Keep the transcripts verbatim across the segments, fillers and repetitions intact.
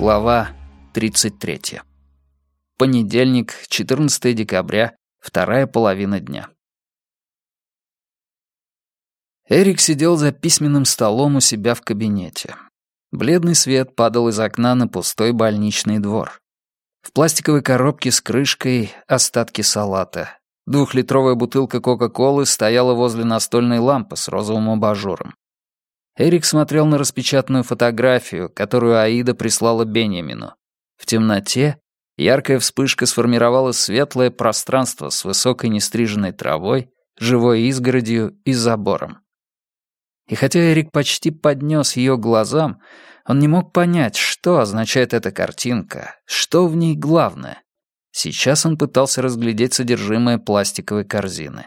Глава тридцать третья. Понедельник, четырнадцатое декабря, вторая половина дня. Эрик сидел за письменным столом у себя в кабинете. Бледный свет падал из окна на пустой больничный двор. В пластиковой коробке с крышкой остатки салата. Двухлитровая бутылка Кока-Колы стояла возле настольной лампы с розовым абажуром. Эрик смотрел на распечатанную фотографию, которую Аида прислала Беньямину. В темноте яркая вспышка сформировала светлое пространство с высокой нестриженной травой, живой изгородью и забором. И хотя Эрик почти поднес ее глазам, он не мог понять, что означает эта картинка, что в ней главное. Сейчас он пытался разглядеть содержимое пластиковой корзины.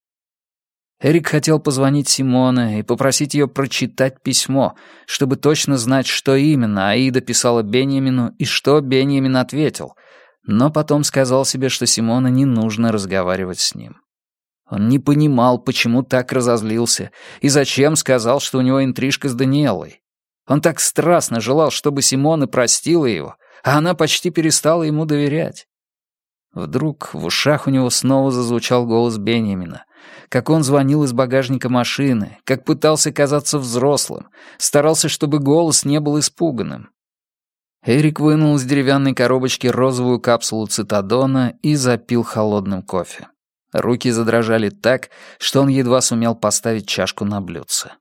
Эрик хотел позвонить Симоне и попросить ее прочитать письмо, чтобы точно знать, что именно Аида писала Беньямину и что Беньямин ответил, но потом сказал себе, что Симоне не нужно разговаривать с ним. Он не понимал, почему так разозлился и зачем сказал, что у него интрижка с Даниэлой. Он так страстно желал, чтобы Симоне простила его, а она почти перестала ему доверять. Вдруг в ушах у него снова зазвучал голос Беньямина, как он звонил из багажника машины, как пытался казаться взрослым, старался, чтобы голос не был испуганным. Эрик вынул из деревянной коробочки розовую капсулу цитадона и запил холодным кофе. Руки задрожали так, что он едва сумел поставить чашку на блюдце.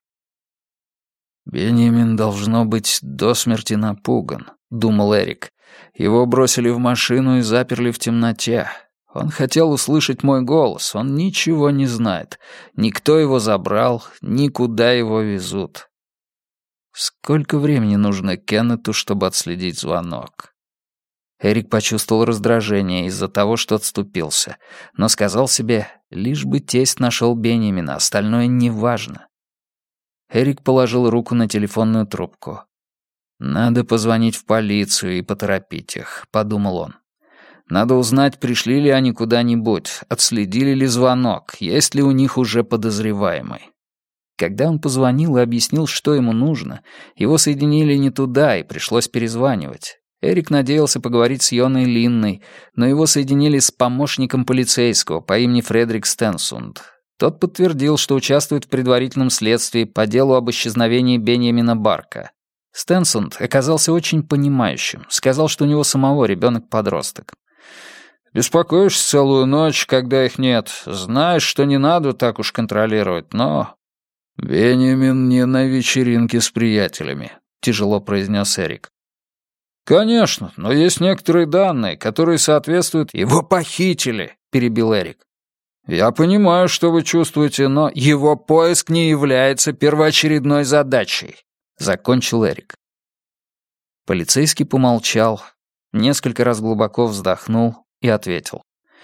«Беньямин должно быть до смерти напуган», — думал Эрик. «Его бросили в машину и заперли в темноте. Он хотел услышать мой голос, он ничего не знает. Никто его забрал, никуда его везут. Сколько времени нужно Кеннету, чтобы отследить звонок?» Эрик почувствовал раздражение из-за того, что отступился, но сказал себе, лишь бы тесть нашел Беньямина, остальное неважно. Эрик положил руку на телефонную трубку. «Надо позвонить в полицию и поторопить их», — подумал он. «Надо узнать, пришли ли они куда-нибудь, отследили ли звонок, есть ли у них уже подозреваемый». Когда он позвонил и объяснил, что ему нужно, его соединили не туда, и пришлось перезванивать. Эрик надеялся поговорить с Йоной Линной, но его соединили с помощником полицейского по имени Фредерик Стенсунд. Тот подтвердил, что участвует в предварительном следствии по делу об исчезновении Беньямина Барка. Стенсунд оказался очень понимающим, сказал, что у него самого ребенок-подросток. «Беспокоишься целую ночь, когда их нет. Знаешь, что не надо так уж контролировать, но...» «Беньямин не на вечеринке с приятелями», — тяжело произнес Эрик. «Конечно, но есть некоторые данные, которые соответствуют...» «Его похитили», — перебил Эрик. «Я понимаю, что вы чувствуете, но его поиск не является первоочередной задачей», — закончил Эрик. Полицейский помолчал, несколько раз глубоко вздохнул и ответил.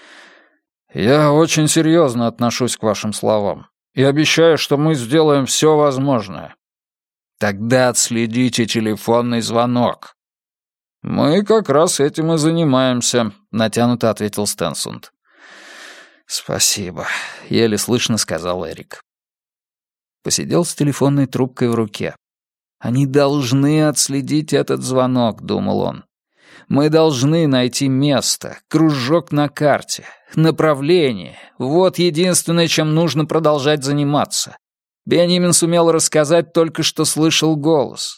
«Я очень серьезно отношусь к вашим словам и обещаю, что мы сделаем все возможное». «Тогда отследите телефонный звонок». «Мы как раз этим и занимаемся», — натянуто ответил Стенсунд. «Спасибо», — еле слышно сказал Эрик. Посидел с телефонной трубкой в руке. «Они должны отследить этот звонок», — думал он. «Мы должны найти место, кружок на карте, направление. Вот единственное, чем нужно продолжать заниматься. Беньямин сумел рассказать только, что слышал голос».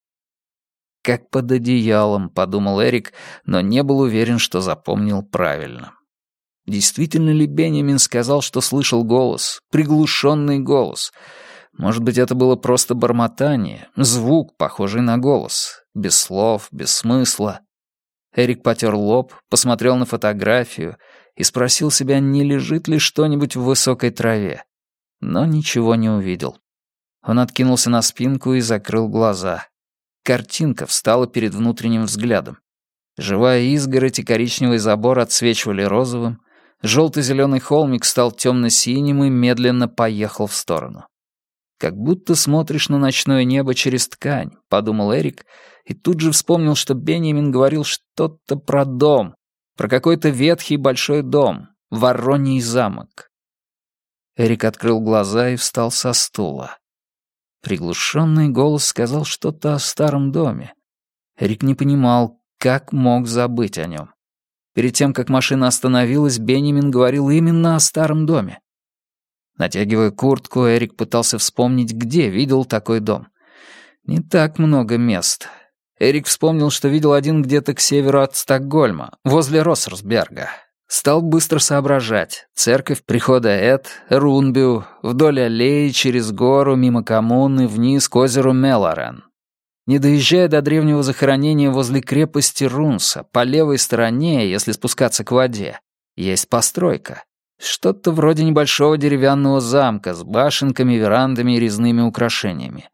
«Как под одеялом», — подумал Эрик, но не был уверен, что запомнил правильно. Действительно ли Беньямин сказал, что слышал голос, приглушенный голос? Может быть, это было просто бормотание, звук, похожий на голос, без слов, без смысла. Эрик потер лоб, посмотрел на фотографию и спросил себя, не лежит ли что-нибудь в высокой траве. Но ничего не увидел. Он откинулся на спинку и закрыл глаза. Картинка встала перед внутренним взглядом. Живая изгородь и коричневый забор отсвечивали розовым, желто-зеленый холмик стал темно-синим и медленно поехал в сторону. «Как будто смотришь на ночное небо через ткань», — подумал Эрик, и тут же вспомнил, что Беньямин говорил что-то про дом, про какой-то ветхий большой дом, Вороний замок. Эрик открыл глаза и встал со стула. Приглушенный голос сказал что-то о старом доме. Эрик не понимал, как мог забыть о нем. Перед тем, как машина остановилась, Бенjamin говорил именно о старом доме. Натягивая куртку, Эрик пытался вспомнить, где видел такой дом. Не так много мест. Эрик вспомнил, что видел один где-то к северу от Стокгольма, возле Россерсберга. Стал быстро соображать. Церковь прихода Эд, Рунбю, вдоль аллеи, через гору, мимо коммуны, вниз к озеру Мелорен. Не доезжая до древнего захоронения возле крепости Рунса, по левой стороне, если спускаться к воде, есть постройка. Что-то вроде небольшого деревянного замка с башенками, верандами и резными украшениями.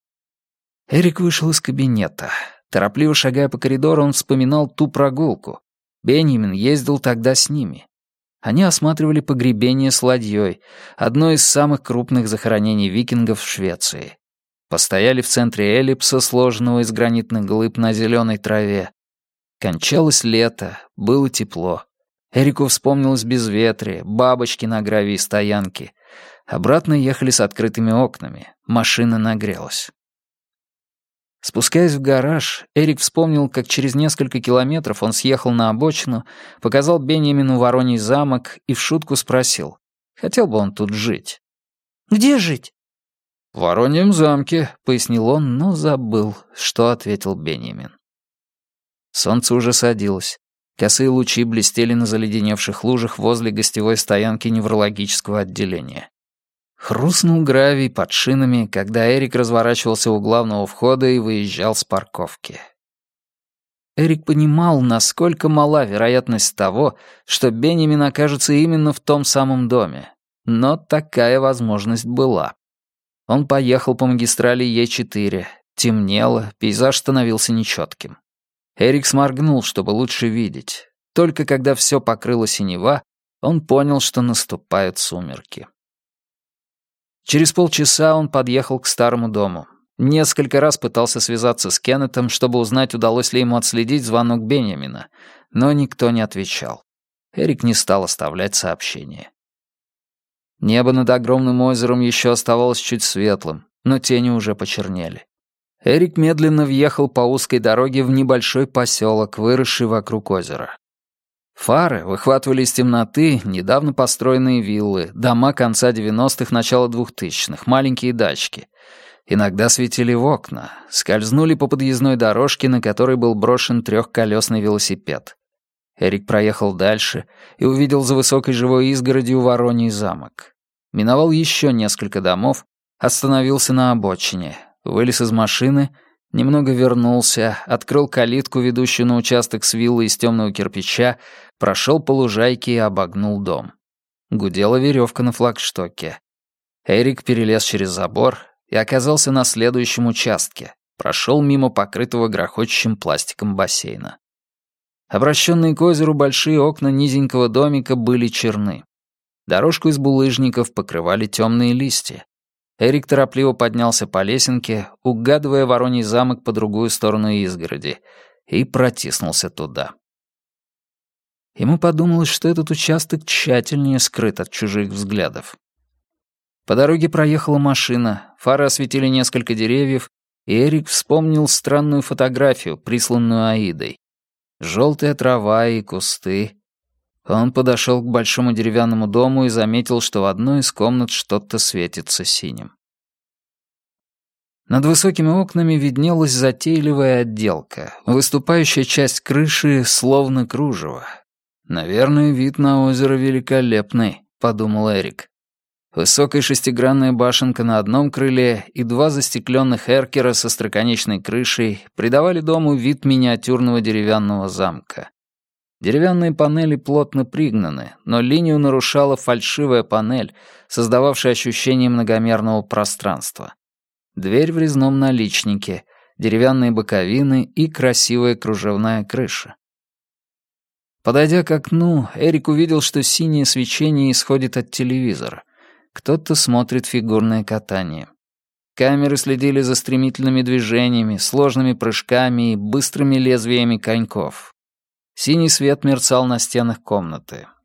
Эрик вышел из кабинета. Торопливо шагая по коридору, он вспоминал ту прогулку. Бенjamin ездил тогда с ними. Они осматривали погребение с ладьей, одно из самых крупных захоронений викингов в Швеции. Постояли в центре эллипса, сложенного из гранитных глыб на зеленой траве. Кончалось лето, было тепло. Эрику вспомнилось безветрие, бабочки на гравии стоянки. Обратно ехали с открытыми окнами. Машина нагрелась. Спускаясь в гараж, Эрик вспомнил, как через несколько километров он съехал на обочину, показал Бенjaminu Вороний замок и в шутку спросил, хотел бы он тут жить. «Где жить?» «В Вороньем замке», — пояснил он, но забыл, что ответил Бенjamin. Солнце уже садилось. Косые лучи блестели на заледеневших лужах возле гостевой стоянки неврологического отделения. Хрустнул гравий под шинами, когда Эрик разворачивался у главного входа и выезжал с парковки. Эрик понимал, насколько мала вероятность того, что Бенjamин окажется именно в том самом доме. Но такая возможность была. Он поехал по магистрали Е четыре. Темнело, пейзаж становился нечетким. Эрик сморгнул, чтобы лучше видеть. Только когда все покрыло синева, он понял, что наступают сумерки. Через полчаса он подъехал к старому дому. Несколько раз пытался связаться с Кеннетом, чтобы узнать, удалось ли ему отследить звонок Бенjamina, но никто не отвечал. Эрик не стал оставлять сообщение. Небо над огромным озером еще оставалось чуть светлым, но тени уже почернели. Эрик медленно въехал по узкой дороге в небольшой поселок, выросший вокруг озера. Фары выхватывали из темноты недавно построенные виллы, дома конца девяностых, начала двухтысячных, маленькие дачки. Иногда светили в окна, скользнули по подъездной дорожке, на которой был брошен трехколесный велосипед. Эрик проехал дальше и увидел за высокой живой изгородью Вороний замок. Миновал еще несколько домов, остановился на обочине, вылез из машины, немного вернулся, открыл калитку, ведущую на участок с виллой из темного кирпича, прошел по лужайке и обогнул дом. Гудела веревка на флагштоке. Эрик перелез через забор и оказался на следующем участке, прошел мимо покрытого грохочущим пластиком бассейна. Обращенные к озеру большие окна низенького домика были черны. Дорожку из булыжников покрывали темные листья. Эрик торопливо поднялся по лесенке, угадывая Вороний замок по другую сторону изгороди, и протиснулся туда. Ему подумалось, что этот участок тщательнее скрыт от чужих взглядов. По дороге проехала машина, фары осветили несколько деревьев, и Эрик вспомнил странную фотографию, присланную Аидой. Желтая трава и кусты. Он подошел к большому деревянному дому и заметил, что в одной из комнат что-то светится синим. Над высокими окнами виднелась затейливая отделка, выступающая часть крыши словно кружево. «Наверное, вид на озеро великолепный», — подумал Эрик. Высокая шестигранная башенка на одном крыле и два застекленных эркера со остроконечной крышей придавали дому вид миниатюрного деревянного замка. Деревянные панели плотно пригнаны, но линию нарушала фальшивая панель, создававшая ощущение многомерного пространства. Дверь в резном наличнике, деревянные боковины и красивая кружевная крыша. Подойдя к окну, Эрик увидел, что синее свечение исходит от телевизора. Кто-то смотрит фигурное катание. Камеры следили за стремительными движениями, сложными прыжками и быстрыми лезвиями коньков. Синий свет мерцал на стенах комнаты.